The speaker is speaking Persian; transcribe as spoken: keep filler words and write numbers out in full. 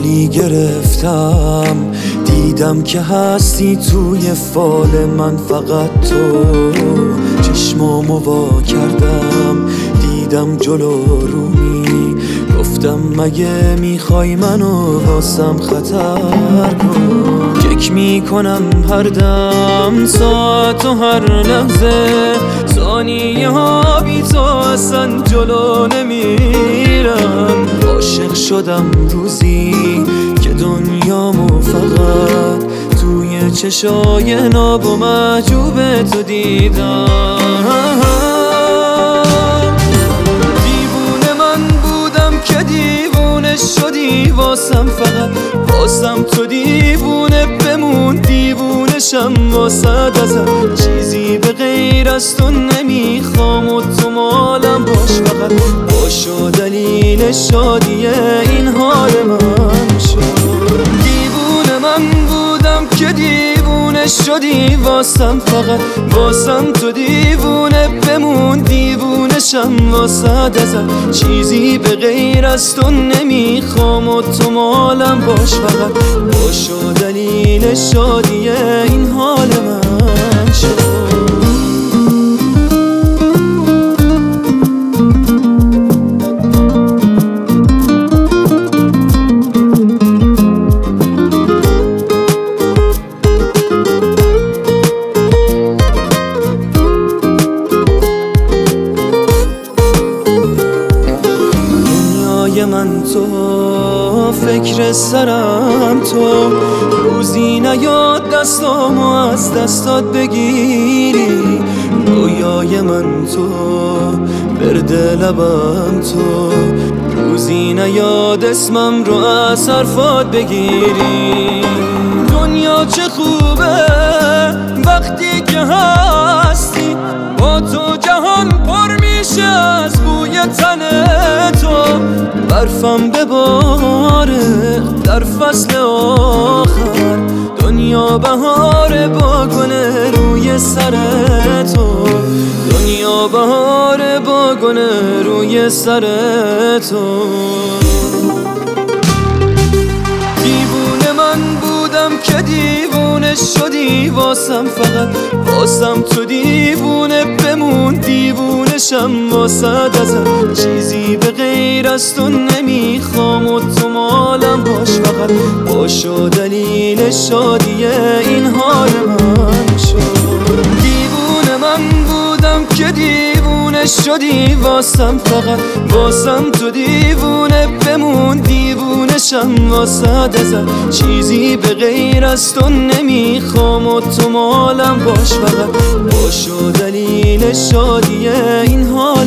خوابی گرفتم، دیدم که هستی توی فال من، فقط تو. چشمامو وا کردم، دیدم جلو رومی، گفتم مگه میخوای منو واسم خطر کن. فکر میکنم هر دم، ساعت و هر لحظه، ثانیه ها بی تو اصلا جلو نمیرم. عاشق شدم روزی که دنیامو فقط توی چشای ناب و محجوب تو دیدم. دیوونه من بودم که دیوونه شدی واسم، فقط واسم تو دیوونه بمون، دیوونشم واسه ازم. چیزی به غیر از تو نمیخوام و تو مالم باش، فقط باش و دلیل شادی این حال من شد. دیوونه من بودم که دیوونه شدی واسم، فقط واسم تو دیوونه بمون، دیوونشم واسه ازم. چیزی به غیر از تو نمیخوام و تو مالم باش، فقط باش و دلیل شادی این حال من شد. من تو، فکر سرم تو، روزی نیاد دستامو از دستات بگیری. رویای من تو، برد لبم تو، روزی نیاد اسمم رو از حرفات بگیری. دنیا چه خوبه وقتی که هستی، با تو جهان پر میشه از بوی تن تو. برفم بباره در فصل آخر، دنیا بهاره با گل روی سر تو. دنیا بهاره با گل روی سر تو. دیوونه من بودم که دیوونه شدی واسم، فقط واسم تو دیوونه بمون، دیوونشم واسه ازم. چیزی به غیر از تو نمیخوام و تو مالم باش، فقط باش و دلیل شادی این حال من شد. دیوونه من بودم که دیوونه شدی واسم، فقط واسم تو دیوونه بمون، دیوونشم واسه ازم. چیزی به غیر از تو نمیخوام و تو مالم باش، فقط باش و دلیل شادی این حال